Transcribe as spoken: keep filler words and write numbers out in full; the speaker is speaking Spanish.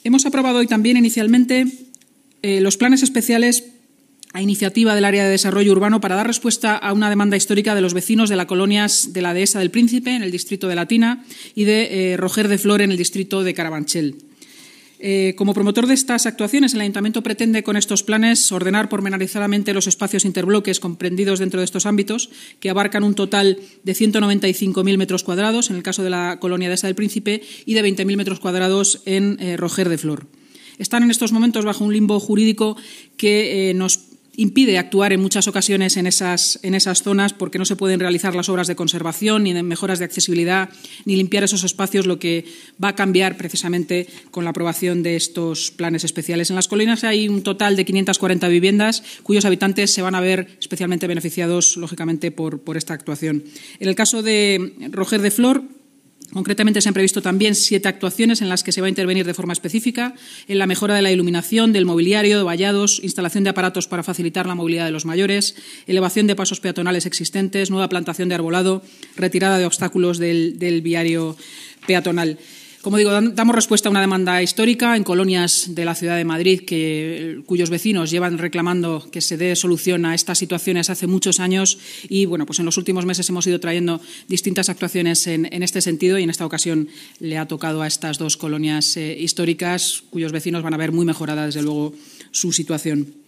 Hemos aprobado hoy también inicialmente eh, los planes especiales a iniciativa del Área de Desarrollo Urbano para dar respuesta a una demanda histórica de los vecinos de las colonias de la Dehesa del Príncipe, en el distrito de Latina, y de eh, Roger de Flor, en el distrito de Carabanchel. Eh, como promotor de estas actuaciones, el Ayuntamiento pretende con estos planes ordenar pormenorizadamente los espacios interbloques comprendidos dentro de estos ámbitos, que abarcan un total de ciento noventa y cinco mil metros cuadrados en el caso de la colonia Dehesa del Príncipe y de veinte mil metros cuadrados en eh, Roger de Flor. Están en estos momentos bajo un limbo jurídico que eh, nos impide actuar en muchas ocasiones en esas, en esas zonas porque no se pueden realizar las obras de conservación ni de mejoras de accesibilidad ni limpiar esos espacios, lo que va a cambiar precisamente con la aprobación de estos planes especiales. En las colinas hay un total de quinientas cuarenta viviendas cuyos habitantes se van a ver especialmente beneficiados, lógicamente, por, por esta actuación. En el caso de Roger de Flor, concretamente, se han previsto también siete actuaciones en las que se va a intervenir de forma específica en la mejora de la iluminación, del mobiliario, de vallados, instalación de aparatos para facilitar la movilidad de los mayores, elevación de pasos peatonales existentes, nueva plantación de arbolado, retirada de obstáculos del, del viario peatonal. Como digo, damos respuesta a una demanda histórica en colonias de la ciudad de Madrid que, cuyos vecinos llevan reclamando que se dé solución a estas situaciones hace muchos años y, bueno, pues en los últimos meses hemos ido trayendo distintas actuaciones en, en este sentido y en esta ocasión le ha tocado a estas dos colonias eh, históricas cuyos vecinos van a ver muy mejorada, desde luego, su situación.